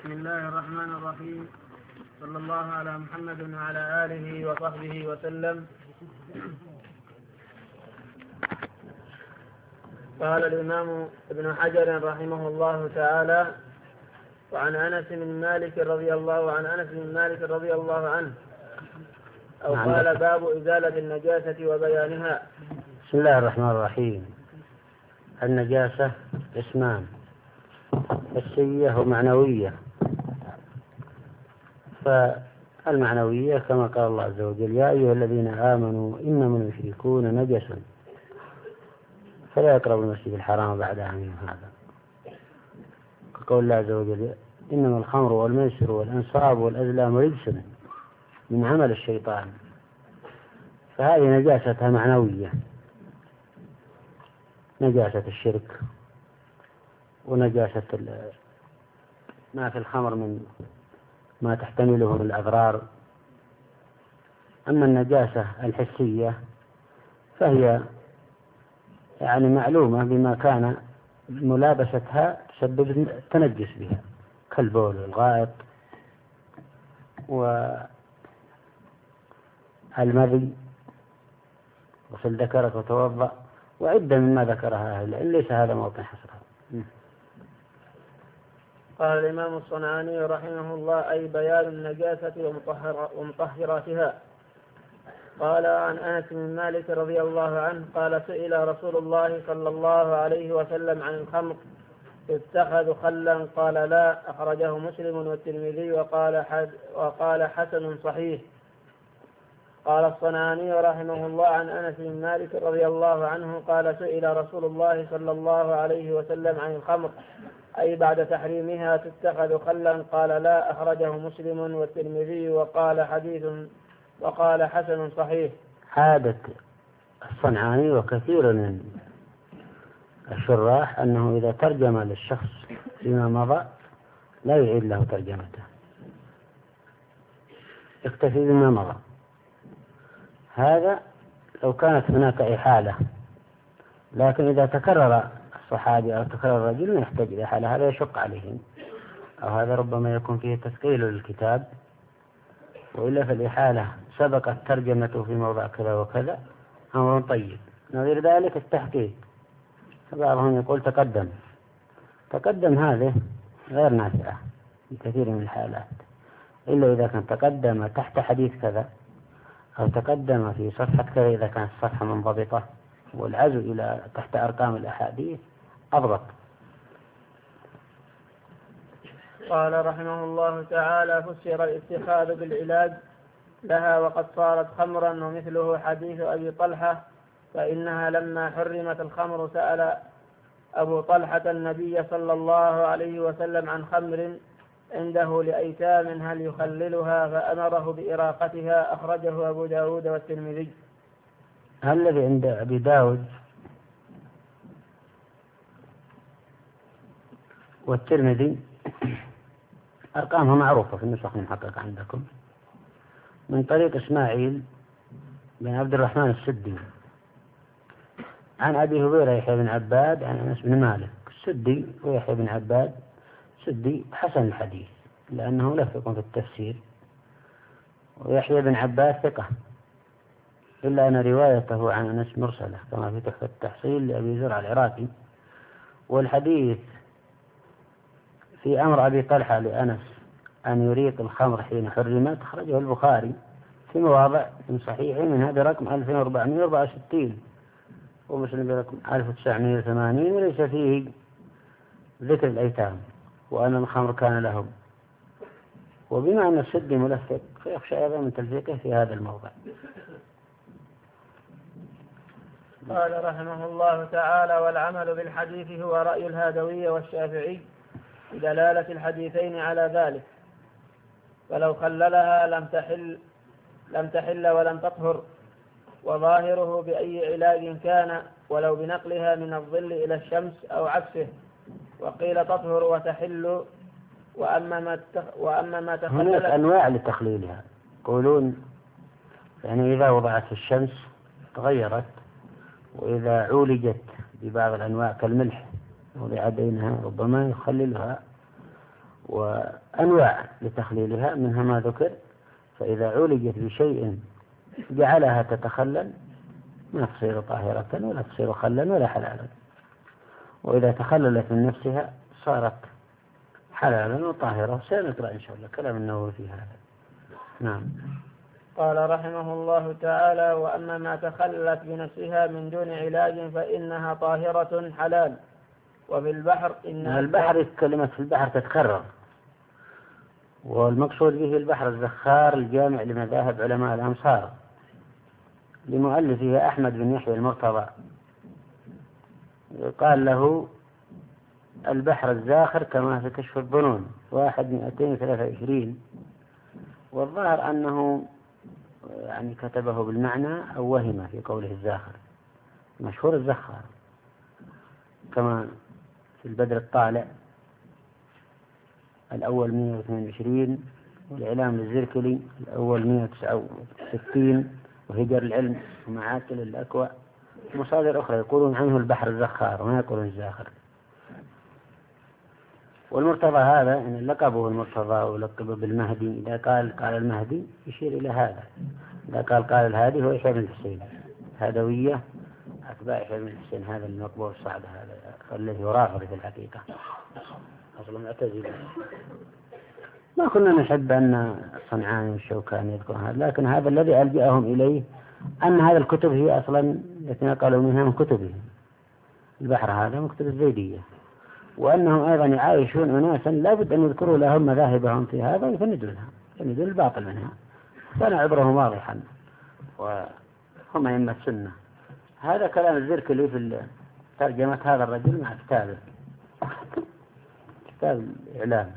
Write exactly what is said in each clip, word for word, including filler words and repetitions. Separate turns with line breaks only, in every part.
بسم الله الرحمن الرحيم. صلى الله على محمد وعلى آله وصحبه وسلم. قال الإمام ابن حجر رحمه الله تعالى: وعن أنس بن مالك رضي الله عن أنس بن مالك رضي الله عنه أو قال: باب إزالة النجاسة وبيانها.
بسم الله الرحمن الرحيم. النجاسة اسمان: حسية ومعنوية. فالمعنوية كما قال الله عز وجل: يا أيها الذين آمنوا إنما المشركون نجس فلا يقربوا المسجد الحرام بعد عامهم هذا. كقول الله عز وجل: إنما الخمر والميسر والأنصاب والأزلام رجس من عمل الشيطان. فهذه نجاستها معنوية، نجاسة الشرك ونجاسة ما في الخمر من ما تحتمله من الأضرار. أما النجاسة الحسية فهي يعني معلومة بما كان ملابستها تسبب تنجس بها، كالبول والغائط والمذي. غسل ذكرك وتوضأ وعدة مما ذكرها أهل العلم، ليس هذا موطن حصرها.
قال الإمام الصنعاني رحمه الله: أي بيان النجاسة ومطهراتها. قال عن أنس بن مالك رضي الله عنه قال: سئل رسول الله صلى الله عليه وسلم عن الخمر اتخذ خلا؟ قال: لا. أخرجه مسلم والترمذي وقال, حد وقال حسن صحيح. قال الصنعاني رحمه الله عن أنس بن مالك رضي الله عنه قال: سئل رسول الله صلى الله عليه وسلم عن الخمر أي بعد تحريمها تتخذ خلا؟ قال: لا. أخرجه مسلم والترمذي وقال حديث وقال حسن صحيح.
عادة الصنعاني وكثير من الشراح أنه إذا ترجم للشخص فيما مضى لا يعيد له ترجمته، يكتفي بما مضى. هذا لو كانت هناك إحالة، لكن إذا تكرر الصحابي أو تكرر الرجل ما يحتاج إلى إحالة، هذا يشق عليهم، أو هذا ربما يكون فيه تثقيل للكتاب. وإلا فالإحالة سبقت ترجمته في موضع كذا وكذا أمر طيب. نظير ذلك التحقيق، بعضهم يقول تقدم تقدم هذه غير نافعة في كثير من الحالات، إلا إذا كان تقدم تحت حديث كذا أو تقدم في صفحة كذا إذا كانت الصفحة منضبطة، والعزو إلى تحت أرقام الأحاديث أضبط.
قال رحمه الله تعالى: فسر الاتخاذ بالعلاج لها وقد صارت خمرا، ومثله حديث أبي طلحة: فإنها لما حرمت الخمر سأل أبو طلحة النبي صلى الله عليه وسلم عن خمر عنده لأيتام هل يخللها؟ فأمره بإراقتها. أخرجه أبو داود والترمذي.
الذي عند أبي داود والترمذي أرقامها معروفة في النسخ المحققة عندكم، من طريق إسماعيل بن عبد الرحمن السدي عن أبي هريرة يحيى بن عباد عن أنس بن مالك. السدي ويحيى بن عباد سدي حسن الحديث لأنه لفق في التفسير، ويحيى بن عباد ثقة، إلا أن روايته عن أنس مرسلة كما في تحفة التحصيل لأبي زرع العراقي. والحديث في أمر أبي طلحة لأنس أن يريق الخمر حين حرمت أخرجه البخاري في مواضع من صحيحه، منها برقم ألفين وأربعمائة وأربعة وستين ومسلم برقم ألف وتسعمائة وثمانين، وليس فيه ذكر الأيتام وأن الخمر كان لهم. وبما أن السد ملفق فيخشى أيضا من تلفيقه في هذا الموضع.
قال رحمه الله تعالى: والعمل بالحديث هو رأي الهادوي والشافعي بدلالة الحديثين على ذلك، فلو خللها لم تحل لم تحل ولم تطهر، وظاهره بأي علاج كان، ولو بنقلها من الظل إلى الشمس أو عكسه. وقيل تطهر وتحل. وأما ما وأما ما تخللت.
هناك أنواع لتخليلها، يقولون يعني إذا وضعت في الشمس تغيرت، وإذا عولجت ببعض الأنواع كالملح وضع بينها ربما يخللها. وأنواع لتخليلها، منها ما ذكر. فإذا عولجت بشيء جعلها تتخلل ما تصير طاهرة ولا تصير خلا ولا حلالا، وإذا تخللت من نفسها صارت حلالا وطاهرة. سنقرأ إن شاء الله كلام النووي في هذا. نعم.
قال رحمه الله تعالى: وأما ما تخلت بنفسها من دون علاج فإنها طاهرة حلال. وفي البحر إن
البحر، كلمة في البحر تتكرر، والمقصود به البحر الزخار الجامع لمذاهب علماء الأمصار لمؤلفه أحمد بن يحيى المرتضى، قال له البحر الزاخر كما في كشف الظنون واحد مئتين وثلاثة وعشرين، والظاهر أنه يعني كتبه بالمعنى أو وهم في قوله الزاخر، مشهور الزخار كما في البدر الطالع الأول مئة واثنين وعشرين، والإعلام للزركلي الأول مئة وتسعة وستين، وهجر العلم ومعاكل الأكوى، ومصادر أخرى يقولون عنه البحر الزخار وما يقولون الزاخر. والمرتضى هذا إن لقبه المرتضى ولقب بالمهدي، إذا قال قال المهدي يشير إلى هذا، إذا قال قال الهادي هو يحيى بن الحسين، هدوية أتباع يحيى بن الحسين، هذا المقبول الصعد هذا الذي يرافض في الحقيقة أصلا معتزلة. ما كنا نحب أن صنعاني والشوكاني يذكرون هذا، لكن هذا الذي ألجأهم إليه أن هذه الكتب هي أصلا يتنقلوا منها من كتبهم. البحر هذا من كتب الزيدية، وأنهم أيضا يعايشون أناسا لابد أن يذكروا لهم مذاهبهم في هذا ويفندوا لها، يفندوا الباطل منها، كان عبرهم واضحا وهم أئمة السنة. هذا كلام الزركلي في ترجمة هذا الرجل مع كتابه، كتاب الإعلام.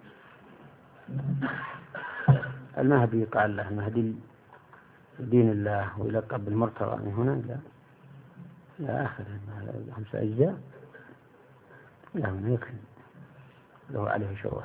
المهدي قال له مهدي دين الله ويلقب بالمرتضى من هنا إلى إلى آخر خمسة أجزاء، لا من يكفي له عليه شروح.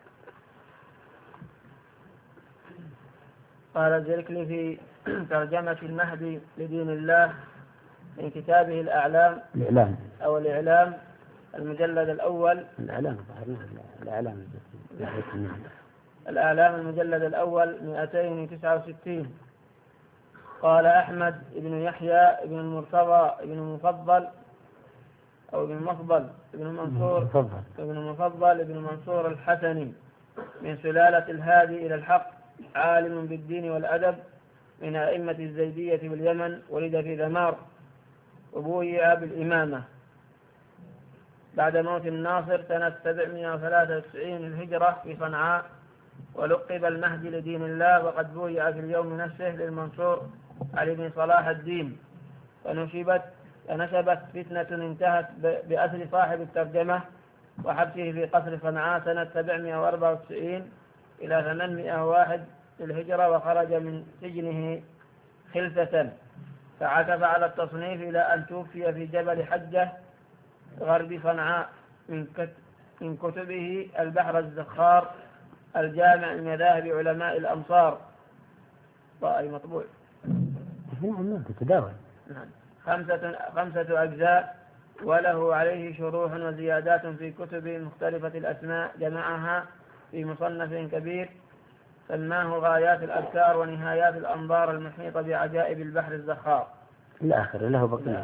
قال الزركلي في ترجمة المهدي لدين الله من كتابه الأعلام
الإعلام
أو الإعلام المجلد الأول
الإعلام الإعلام
الأعلام المجلد الأول مئتين وتسعة وستين. قال أحمد بن يحيى بن المرتضى بن المفضل أو بن مفضل بن منصور بن المفضل بن منصور الحسني من سلالة الهادي إلى الحق، عالم بالدين والأدب من أئمة الزيدية باليمن، ولد في ذمار وبويع بالإمامة بعد موت الناصر سنة سبعمائة وثلاثة وتسعين الهجرة في صنعاء، ولقب المهدي لدين الله، وقد بويع في اليوم نفسه للمنصور علي بن صلاح الدين، فنشبت فنشبت فتنة انتهت بأسر صاحب الترجمة وحبسه في قصر صنعاء سنة سبعمائة وأربعة وتسعين إلى ثمانمائة وواحد الهجرة، وخرج من سجنه خلفة، فعكف على التصنيف إلى أن توفي في جبل حجة غرب صنعاء. من كتبه البحر الزخار الجامع لمذاهب علماء الأمصار، رأي مطبوع
نعم تتداول
خمسة, خمسة أجزاء، وله عليه شروح وزيادات في كتب مختلفة الأسماء، جمعها في مصنف كبير سماه غايات الأذكار ونهايات الأنظار المحيطة بعجائب البحر الزخار
الآخر له بقية.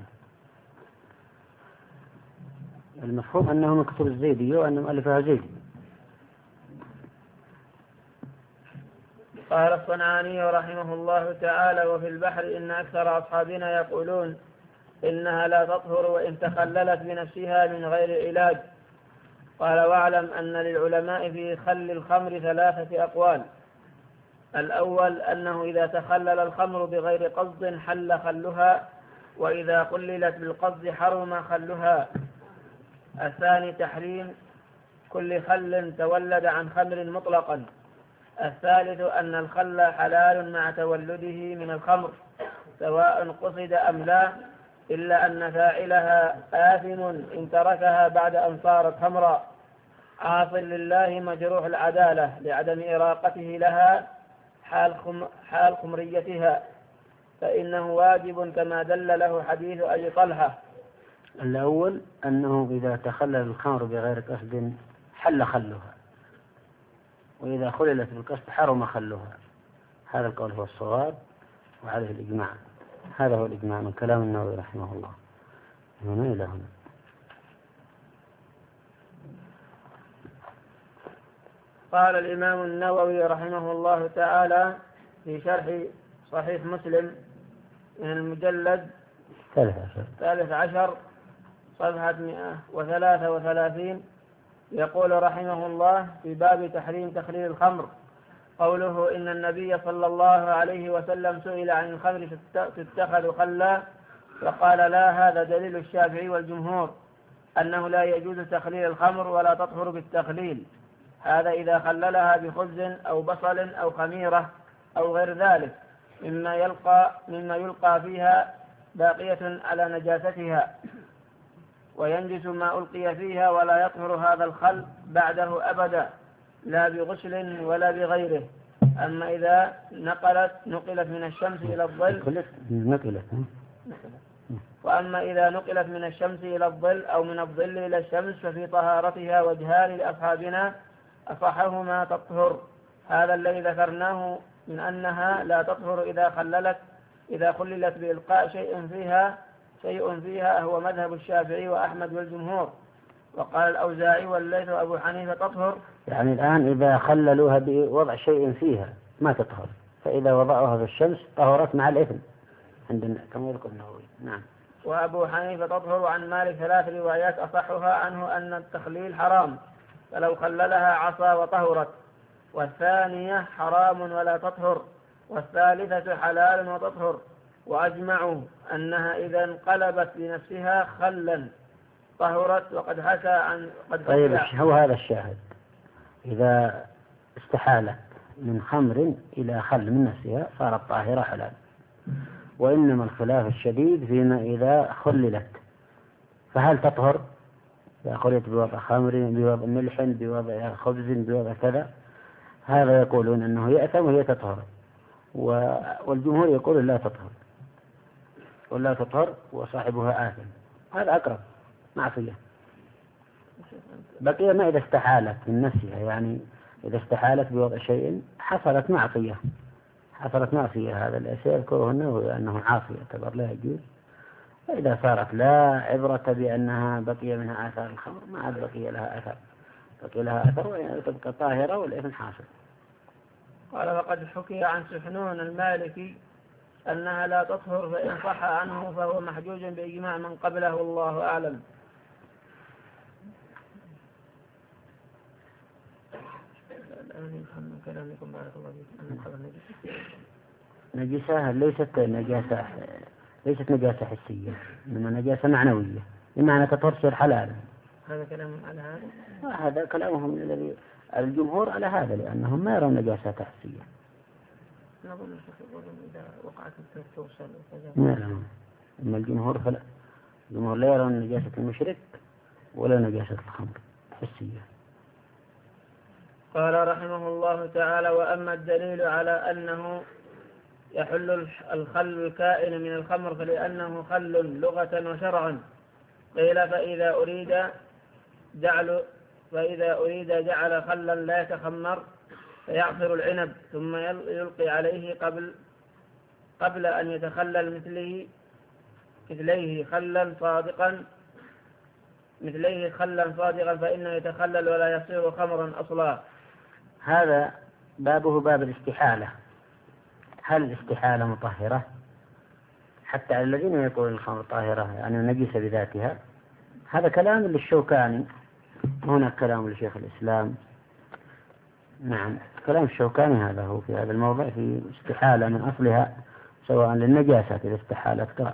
المفهوم أنه من كتب الزيدي وأنه مؤلفها زيدي.
قال الصنعاني رحمه الله تعالى: وفي البحر إن أكثر أصحابنا يقولون إنها لا تطهر وإن تخللت بنفسها من غير علاج. قال: واعلم أن للعلماء في خل الخمر ثلاثة أقوال. الأول أنه إذا تخلل الخمر بغير قصد حل خلها، وإذا خللت بالقصد حرم خلها. الثاني تحريم كل خل تولد عن خمر مطلقا. الثالث أن الخل حلال مع تولده من الخمر سواء قصد أم لا، إلا أن فاعلها آثم إن تركها بعد أن صارت خمرا، عاص لله مجروح العدالة لعدم إراقته لها حال, خم حال خمريتها، فإنه واجب كما دل له حديث أبي طلحة.
الأول أنه إذا تخلل الخمر بغير قصد حل خلها، وإذا خللت بالقصد حرم خلها. هذا القول هو الصواب وعليه الإجماع. هذا هو الإجماع من كلام النووي رحمه الله هنا إلى هنا.
قال الإمام النووي رحمه الله تعالى في شرح صحيح مسلم من المجلد الثالث عشر صفحة مئة وثلاثة وثلاثين يقول رحمه الله في باب تحريم تخليل الخمر قوله إن النبي صلى الله عليه وسلم سئل عن الخمر تتخذ خلا فقال لا، هذا دليل الشافعي والجمهور أنه لا يجوز تخليل الخمر ولا تطهر بالتخليل، هذا إذا خللها بخبز أو بصل أو خميرة أو غير ذلك مما يلقى, مما يلقى فيها باقية على نجاستها وينجس ما ألقي فيها، ولا يطهر هذا الخل بعده أبدا لا بغسل ولا بغيره. أما إذا نقلت نقلت من الشمس إلى الظل
نقلت
وأما إذا نقلت من الشمس إلى الظل أو من الظل إلى الشمس ففي طهارتها وجهان لأصحابنا أصحهما تطهر. هذا الذي ذكرناه من أنها لا تطهر إذا خللت إذا خللت بإلقاء شيء فيها شيء فيها هو مذهب الشافعي وأحمد والجمهور. وقال الأوزاعي والليث وأبو حنيفة تطهر.
يعني الآن إذا خللوها بوضع شيء فيها ما تطهر، فإذا وضعوها في الشمس طهرت مع الإثم عندنا كما يقول النووي. نعم.
وأبو حنيفة تطهر. عن مالك ثلاث روايات أصحها عنه أن التخليل حرام فلو خللها عصى وطهرت، والثانية حرام ولا تطهر، والثالثة حلال وتطهر. وأجمعوا أنها إذا انقلبت بنفسها خلا طهرت. وقد حكى عن قد
طيب هو هذا الشاهد، إذا استحالت من خمر إلى خل من نفسها صارت طاهرة حلال. وإنما الخلاف الشديد فيما إذا خللت، فهل تطهر إذا خللت بوضع خمر بوضع ملح بوضع خبز بوضع كذا؟ هذا يقولون أنه يأثم وهي تطهر، والجمهور يقول لا تطهر ولا تطهر وصاحبها آثم. هذا أقرب معصية. بقي ما إذا استحالت من نفسها، يعني إذا استحالت بوضع شيء حصلت معصية حصلت معصية هذا الذي يذكره النووي أنه عاصية يعتبر لا يجوز. فإذا صارت لا عبرة بأنها بقي منها آثار الخمر ما عاد بقي لها آثار بقي لها آثار وتبقى طاهرة والإثم حاصل.
قال فقد حكي عن سحنون المالكي أنها لا تطهر، فإن صح عنه فهو محجوج بإجماع من قبله والله أعلم.
نجسة ليست نجاسة ليست نجاسة حسية، إنما نجاسة معنوية بمعنى تطهر حلالا.
هذا كلام على هذا
هذا كلامهم الذي الجمهور على هذا لأنهم ما يرون نجاسة حسية.
نظن إذا وقعت توصل
لا لا، أما الجمهور فلا، الجمهور لا يرون نجاسة المشرك ولا نجاسة الخمر حسية.
قال رحمه الله تعالى وأما الدليل على أنه يحل الخل الكائن من الخمر فلأنه خل لغة وشرعا قيل فإذا أريد جعل فإذا أريد جعل خلا لا يتخمر فيعصر العنب ثم يلقي عليه قبل قبل أن يتخلل مثله مثليه خلا صادقا مثليه خلا صادقا فإنه يتخلل ولا يصير خمرا أصلا.
هذا بابه باب الاستحالة. هل الاستحالة مطهرة؟ حتى على الذين يقولون الخمر طاهرة يعني نجسة بذاتها، هذا كلام للشوكاني، هناك كلام لشيخ الإسلام. نعم كلام الشوكاني هذا هو في هذا الموضع في استحالة من أصلها سواء للنجاسة إذا استحالت قرأ.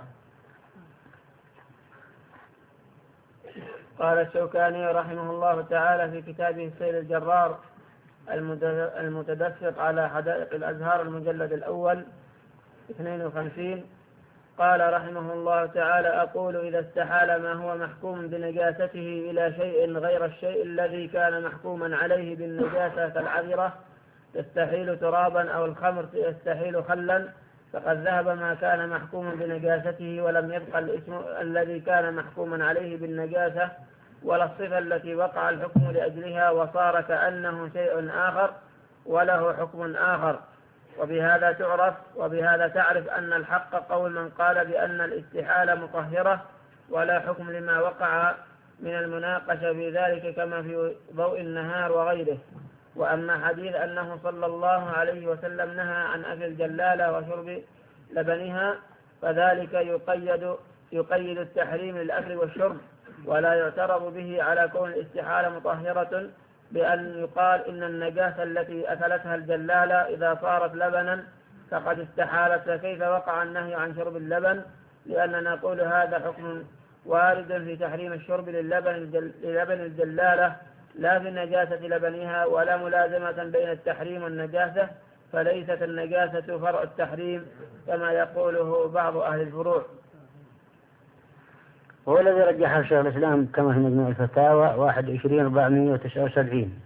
قال الشوكاني رحمه الله تعالى في كتابه سير الجرار المتدفق على حدائق الأزهار المجلد الأول اثنين وخمسين قال رحمه الله تعالى أقول إذا استحال ما هو محكوم بنجاسته إلى شيء غير الشيء الذي كان محكوما عليه بالنجاسة كالعذرة تستحيل ترابا أو الخمر يستحيل خلا فقد ذهب ما كان محكوما بنجاسته ولم يبقى الاسم الذي كان محكوما عليه بالنجاسة ولا الصفة التي وقع الحكم لأجلها وصار كأنه شيء آخر وله حكم آخر. وبهذا تعرف وبهذا تعرف أن الحق قول من قال بأن الاستحالة مطهرة ولا حكم لما وقع من المناقشة في ذلك كما في ضوء النهار وغيره. وأما حديث أنه صلى الله عليه وسلم نهى عن أكل الجلالة وشرب لبنها فذلك يقيد يقيد التحريم للأكل والشرب، ولا يعترض به على كون الاستحالة مطهرة بأن يقال إن النجاسة التي أكلتها الجلالة إذا صارت لبنا فقد استحالت، فكيف وقع النهي عن شرب اللبن؟ لأننا نقول هذا حكم وارد في تحريم الشرب للبن للبن الجلالة لا في نجاسة لبنها، ولا ملازمة بين التحريم والنجاسة، فليست النجاسة فرع التحريم كما يقوله بعض أهل الفروع.
هو الذي رجحه شيخ الإسلام كما في مجموع الفتاوى واحد وعشرين أربعمائة وتسعة وسبعين،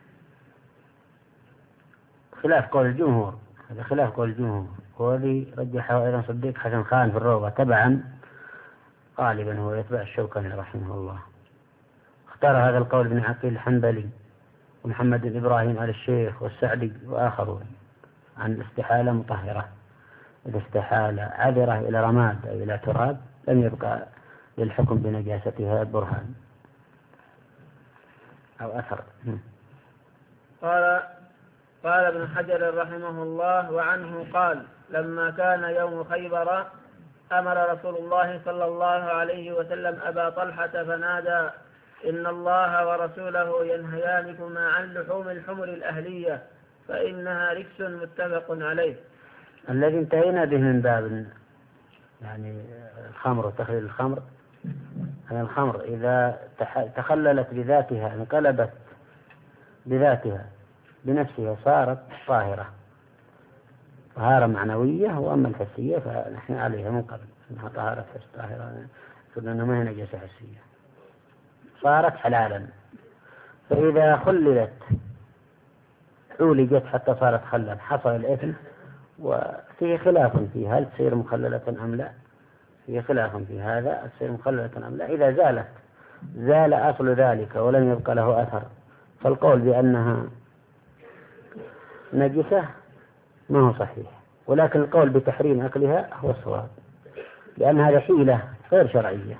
خلاف قول الجمهور. هذا خلاف قول الجمهور، هو الذي رجحه أيضا صديق حسن خان في الروضة تبعا، غالبا هو يتبع الشوكاني رحمه الله. اختار هذا القول ابن عقيل الحنبلي ومحمد بن إبراهيم آل الشيخ والسعدي وآخرون عن الاستحالة مطهرة. إذا استحال عذرة إلى رماد أو إلى تراب لم يبقى للحكم بنجاستها برهان أو أثر.
قال قال ابن حجر رحمه الله وعنه قال لما كان يوم خيبر أمر رسول الله صلى الله عليه وسلم أبا طلحة فنادى إن الله ورسوله ينهيانكما عن لحوم الحمر الأهلية فإنها ركس، متفق عليه.
الذي انتهينا به من باب يعني الخمر وتخليل الخمر، أن الخمر إذا تخللت بذاتها انقلبت بذاتها بنفسها صارت طاهرة طهارة معنوية، وأما الحسية فنحن عليها من قبل أنها طهارة طاهرة، فإنها ما هي نجاسة حسية، صارت حلالا. فإذا خللت عولجت حتى صارت خلا حصل الإثم، وفيه خلاف فيها هل تصير مخللة أم لا، فيه خلاف في هذا تصير مخللة أم لا. إذا زالت زال أصل ذلك ولم يبقى له أثر، فالقول بأنها نجسة ما هو صحيح، ولكن القول بتحريم أكلها هو الصواب، لأن هذا حيلة غير شرعية،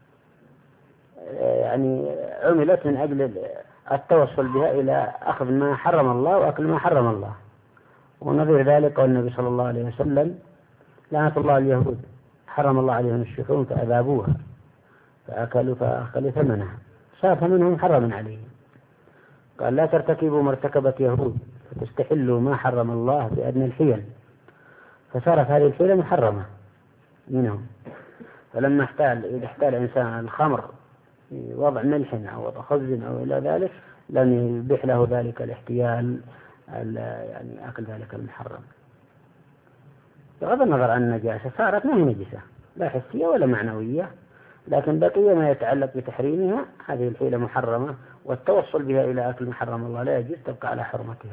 يعني عملت من أجل التوصل بها إلى أخذ ما حرم الله وأكل ما حرم الله. ونظير ذلك قال النبي صلى الله عليه وسلم لعنة الله اليهود حرم الله عليهم الشحوم فأذابوها فأكلوا فأخذوا ثمنها صار منهم محرما عليهم. قال لا ترتكبوا ما ارتكبت يهود فتستحلوا ما حرم الله بأدنى الحيل، فصارت هذه الحيلة محرمة منهم. فلما احتال إذا احتال إنسان الخمر وضع ملح أو وضع خبز أو إلى ذلك لم يبيح له ذلك الاحتيال يعني أكل ذلك المحرم. بغض النظر عن النجاسة صارت ما هي نجسة لا حسية ولا معنوية، لكن بقي ما يتعلق بتحريمها هذه الحيلة محرمة، والتوصل بها إلى أكل محرم الله لا يجوز، تبقى على حرمتها.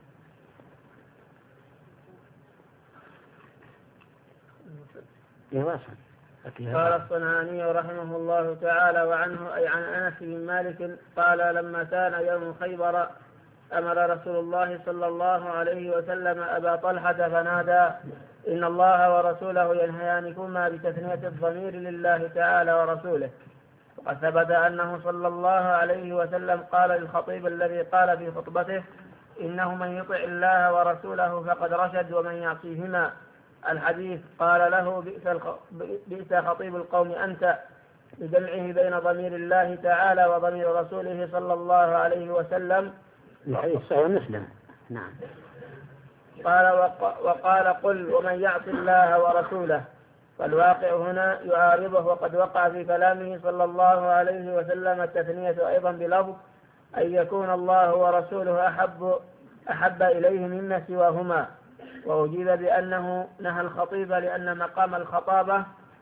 قال الصنعاني رحمه الله تعالى وعنه أي عن أنس بن مالك قال لما كان يوم خيبر أمر رسول الله صلى الله عليه وسلم أبا طلحة فنادى إن الله ورسوله ينهيانكما بتثنية الضمير لله تعالى ورسوله. وقد ثبت أنه صلى الله عليه وسلم قال للخطيب الذي قال في خطبته إنه من يطع الله ورسوله فقد رشد ومن يعصيهما الحديث، قال له بئس خطيب القوم أنت، بجمعه بين ضمير الله تعالى وضمير رسوله صلى الله عليه وسلم.
الحديث صحيح مسلم. نعم.
قال وقال قل ومن يعص الله ورسوله، فالواقع هنا يعارضه، وقد وقع في كلامه صلى الله عليه وسلم التثنية أيضا بلفظ أن يكون الله ورسوله أحب, أحب إليه مما سواهما. وأجيب بأنه نهى الخطيب لأن مقام الخطابة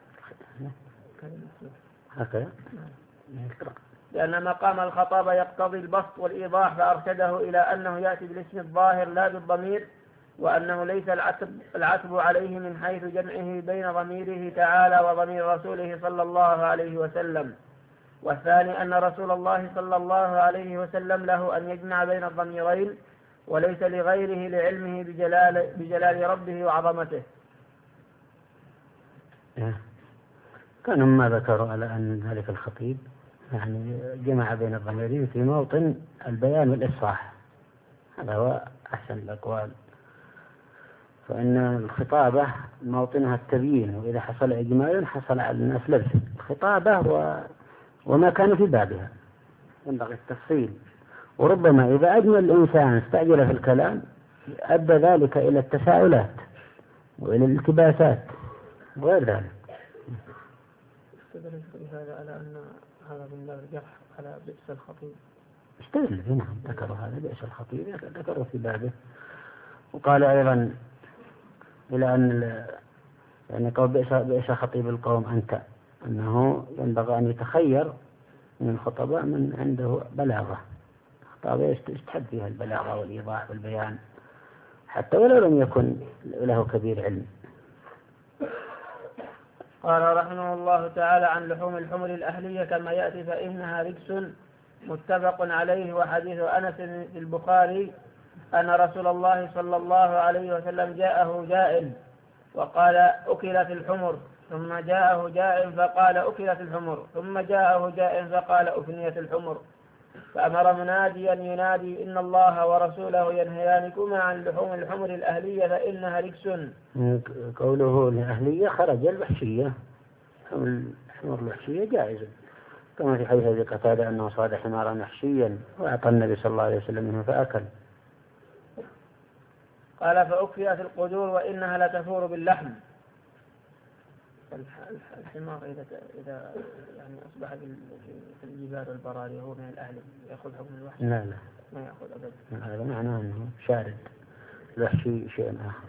هكذا
لأن مقام الخطابة يقتضي البسط والإيضاح، فأرشده إلى أنه يأتي بالاسم الظاهر لا بالضمير، وأنه ليس العتب, العتب عليه من حيث جمعه بين ضميره تعالى وضمير رسوله صلى الله عليه وسلم. والثاني أن رسول الله صلى الله عليه وسلم له أن يجمع بين الضميرين وليس لغيره لعلمه بجلال, بجلال ربه وعظمته.
كانوا ما ذكروا على أن ذلك الخطيب يعني جمع بين الضميرين في موطن البيان والإصلاح، هذا هو أحسن الأقوال، فإن الخطابة موطنها التبيين، وإذا حصل إجمال حصل على الناس لبس الخطابة و... وما كان في بابها ينبغي التفصيل. وربما إذا أجمل الإنسان استعجل في الكلام أدى ذلك إلى التساؤلات وإلى الالتباسات وغير ذلك.
استدل بهذا على أن هذا من باب الجرح على بئس الخطيب.
استدل، نعم، ذكروا هذا بئس الخطيب، ذكروا في بابه. وقال أيضا إلى أن يعني قول بئس بئس خطيب القوم أنت، أنه ينبغي أن يتخير من الخطباء من عنده بلاغة، خطابة يستحب فيها البلاغة والإيضاح والبيان حتى ولو لم يكن له كبير علم.
قال رحمه الله تعالى: عن لحوم الحمر الأهلية كما يأتي فإنها رجس، متفق عليه. وحديث أنس في البخاري أن رسول الله صلى الله عليه وسلم جاءه جائع وقال أكلت الحمر، ثم جاءه جائع فقال أكلت الحمر، ثم جاءه جائع فقال أفنيت الحمر، فأمر مناديا ينادي: إن الله ورسوله ينهيانكما عن لحوم الحمر الأهلية فإنها رجس.
قوله الأهلية خرج الوحشية، الحمر الوحشية جائزة، كما في حديث أبي قتادة أنه صاد حمارا وحشيا وأعطى النبي صلى الله عليه وسلم منه فأكل.
قال: فأكفئت القدور وإنها لتفور باللحم. الحمار إذا إذا يعني أصبح في الجبال والبراري وهو من الأهل يأخذ حكم الوحش؟
لا لا
ما يأخذ أبدا.
هذا معناه أنه شارد، الوحشي شيء آخر.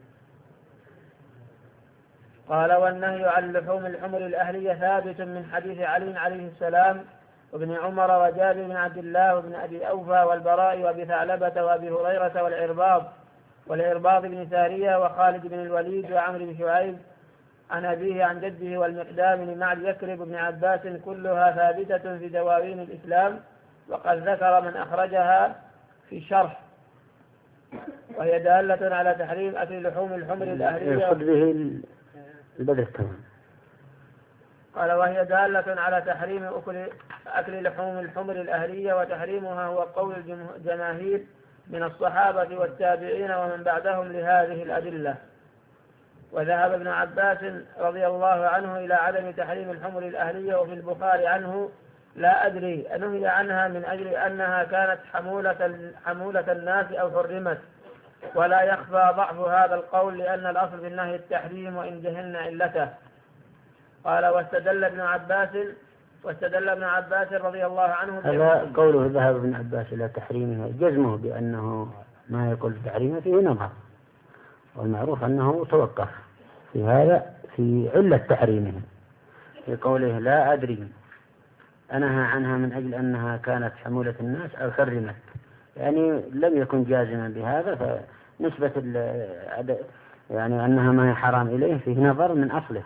قال: والنهي عن لحوم الحمر الأهلية ثابت من حديث علي عليه السلام وابن عمر وجابر بن عبد الله وابن أبي أوفى والبراء وأبي ثعلبة وأبي هريرة والعرباض والعرباض بن سارية وخالد بن الوليد وعمر بن شعيب عن أبيه عن جده والمقدام بن معد يكرب بن عباس، كلها ثابتة في دواوين الإسلام، وقد ذكر من أخرجها في شرح، وهي دالة على تحريم أكل لحوم الحمر الأهلية.
يقصد به البدر تمام.
قال: وهي دالة على تحريم أكل أكل لحوم الحمر الأهلية، وتحريمها هو قول الجماهير من الصحابة والتابعين ومن بعدهم لهذه الأدلة. وذهب ابن عباس رضي الله عنه إلى عدم تحريم الحمر الأهلية، وفي البخاري عنه: لا أدري أنهي عنها من أجل أنها كانت حمولة, حمولة الناس أو حرمت، ولا يخفى ضعف هذا القول لأن الأصل في النهي التحريم وإن جهلنا علته. قال: واستدل ابن عباس واستدل ابن عباس رضي الله عنه
هذا قوله ذهب ابن عباس إلى تحريمها، جزمه بأنه ما يقول تحريمه فيه نظر، والمعروف أنه توقف في هذا في علة تحريمه، في قوله لا أدري أنهى عنها من أجل أنها كانت حمولة الناس أو حرمت، يعني لم يكن جازما بهذا، فنسبة يعني أنها ما هي حرام إليه فيه نظر من أصله.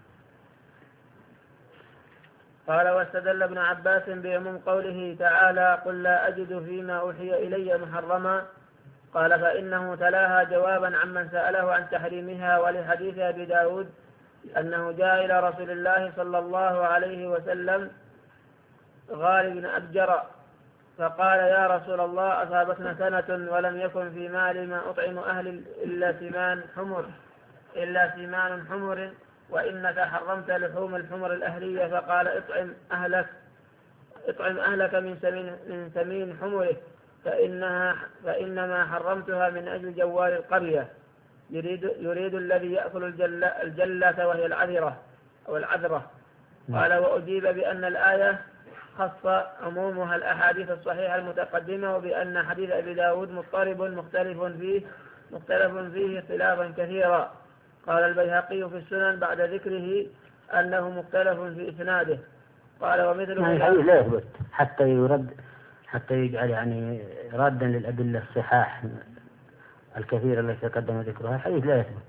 قال: واستدل ابن عباس بعموم قوله تعالى: قل لا أجد فيما أوحي إلي محرما. قال: فإنه تلاها جوابا عمن سأله عن تحريمها، ولحديث أبي داود أنه جاء إلى رسول الله صلى الله عليه وسلم غالب بن أبجر فقال: يا رسول الله، أصابتنا سنة ولم يكن في مال ما أطعم أهل إلا ثمان حمر إلا ثمان حمر وإنك حرمت لحوم الحمر الأهلية، فقال: اطعم أهلك اطعم أهلك من ثمين من ثمين حمره، فإنها فإنما حرمتها من أجل جوار القرية، يريد يريد الذي يأكل الجلة, الجلة وهي العذرة أو العذرة. قال: وأجيب بأن الآية خص عمومها الأحاديث الصحيحة المتقدمة، وبأن حديث أبي داود مضطرب مختلف فيه مختلف فيه اختلافا كثيرا. قال البيهقي في السنن بعد ذكره أنه مختلف في إسناده. قال: ومثله
يعني لا يثبت حتى يرد حتى يجعل يعني رادا للأدلة الصحاح الكثيرة التي تقدم ذكرها، الحديث لا يثبت.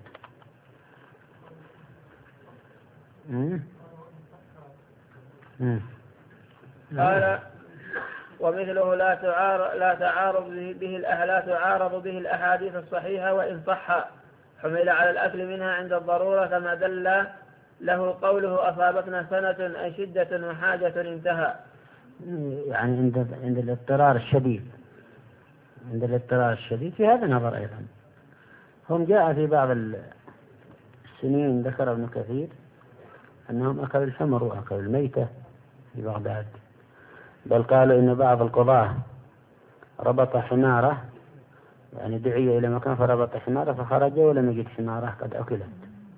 مم. مم.
قال: ومثله لا تعارض لا تعارض به لا تعارض به الأحاديث الصحيحة وإن صح حمل على الأكل منها عند الضرورة كما دل له قوله أصابتنا سنة أي شدة وحاجة انتهى.
يعني عند عند الاضطرار الشديد عند الاضطرار الشديد في هذا نظر أيضا. هم جاء في بعض السنين ذكر ابن كثير أنهم أكلوا الحمر وأكلوا الميتة في بغداد، بل قالوا إن بعض القضاة ربط حماره، يعني دعي إلى مكان فربط حماره فخرج ولم يجد حماره قد أكلت.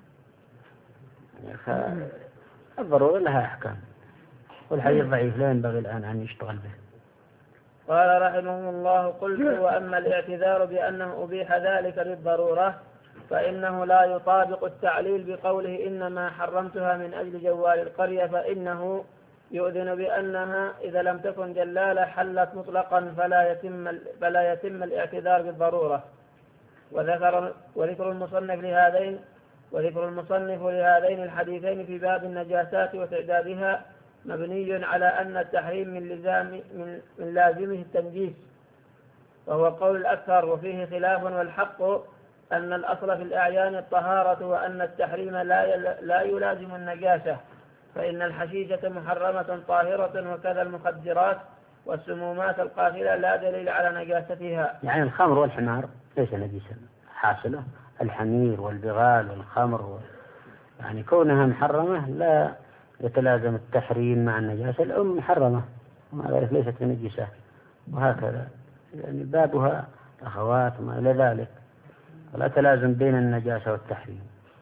فالضرورة لها أحكام، والحديث ضعيف لا ينبغي الآن أن يشتغل به.
قال رحمه الله: قلت: وأما الاعتذار بأنه أبيح ذلك للضرورة فإنه لا يطابق التعليل بقوله إنما حرمتها من أجل جوال القرية، فإنه يؤذن بأنها إذا لم تكن جلالة حلت مطلقا فلا يتم فلا يتم الاعتذار بالضرورة. وذكر وذكر المصنف لهذين وذكر المصنف لهذين الحديثين في باب النجاسات وتعدادها مبني على أن التحريم من لزام من, من لازمه التنجيس، وهو قول الأكثر، وفيه خلاف، والحق أن الأصل في الأعيان الطهارة، وأن التحريم لا لا يلازم النجاسة، فإن الحشيشة محرمة طاهرة، وكذا المخدرات والسمومات القاتلة لا دليل على نجاستها.
يعني الخمر والحمار ليس نجسا حاصلة، الحمير والبغال والخمر و... يعني كونها محرمة لا يتلازم التحريم مع النجاسة. الأم محرمة ومع ذلك ليست نجسة، وهكذا يعني بابها أخوات وما إلى ذلك، ولا تلازم بين النجاسة والتحريم.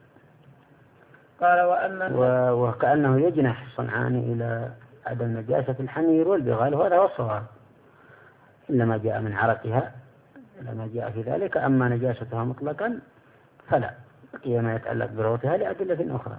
قال: وأما
و... وكأنه يجنح الصنعاني إلى عدم نجاسة الحمير والبغال، وهذا هو الصواب، إلا ما جاء من عرقها إلا ما جاء في ذلك. أما نجاستها مطلقا فلا، بقي ما يتعلق بروثها لأدلة أخرى.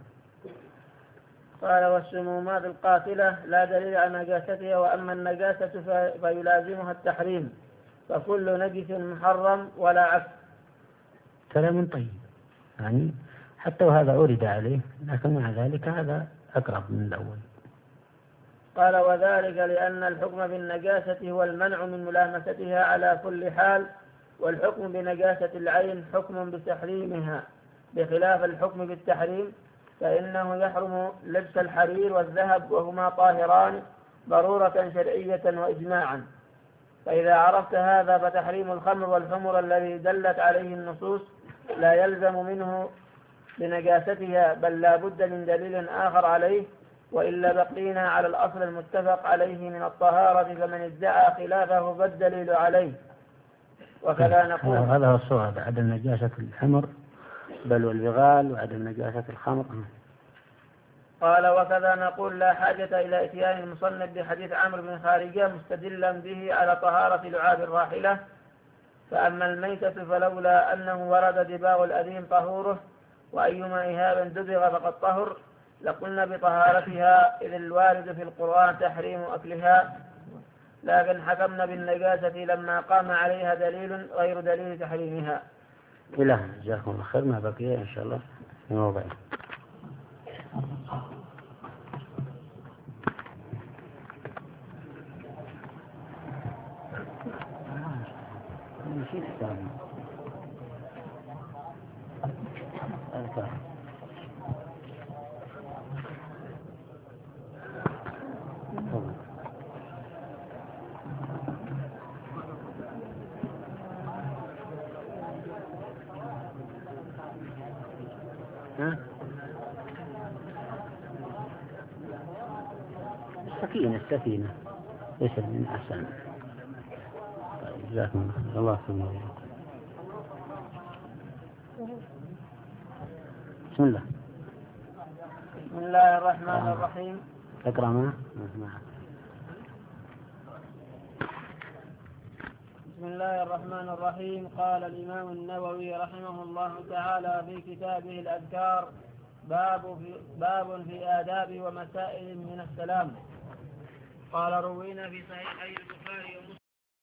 قال: والسمومات القاتلة لا دليل على نجاستها، وأما النجاسة فيلازمها التحريم، فكل نجس محرم ولا عكس.
كلام طيب، يعني حتى وهذا أورد عليه، لكن مع ذلك هذا أقرب من الأول.
قال: وذلك لأن الحكم بالنجاسة هو المنع من ملامستها على كل حال، والحكم بنجاسة العين حكم بتحريمها، بخلاف الحكم بالتحريم فإنه يحرم لبس الحرير والذهب، وهما طاهران ضرورة شرعية وإجماعا. فإذا عرفت هذا فتحريم الخمر والحمر الذي دلت عليه النصوص لا يلزم منه بنجاستها، بل لا بد من دليل آخر عليه، وإلا بقينا على الأصل المتفق عليه من الطهارة، فمن ادعى خلافه فالدليل عليه. وكذا نقول:
هذا هو الصواب، عدم نجاسة الحمر بل والبغال، وعدم نجاسة الخمر.
قال: وكذا نقول: لا حاجة إلى إتيان المصنف بحديث عمرو بن خارجة مستدلا به على طهارة لعاب الراحلة. فأما الميتة فلولا أنه ورد دباغ الأديم طهوره، وأيما إهاب دبغ فقد طهر، لقلنا بطهارتها، إذ الوارد في القرآن تحريم أكلها، لكن حكمنا بالنجاسة لما قام عليها دليل غير دليل تحريمها.
إله جزاكم الله خير، ما بقي إن شاء الله في موضع. السكينة السكينة ليس من أحسن. طيب جزاكم الله خير. بسم الله.
بسم الله الرحمن آه. الرحيم.
تقرأ ما؟
بسم الله الرحمن الرحيم. قال الإمام النووي رحمه الله تعالى في كتابه الأذكار: باب في, باب في آداب ومسائل من السلام. قال: روينا في صحيحي البخاري ومسلم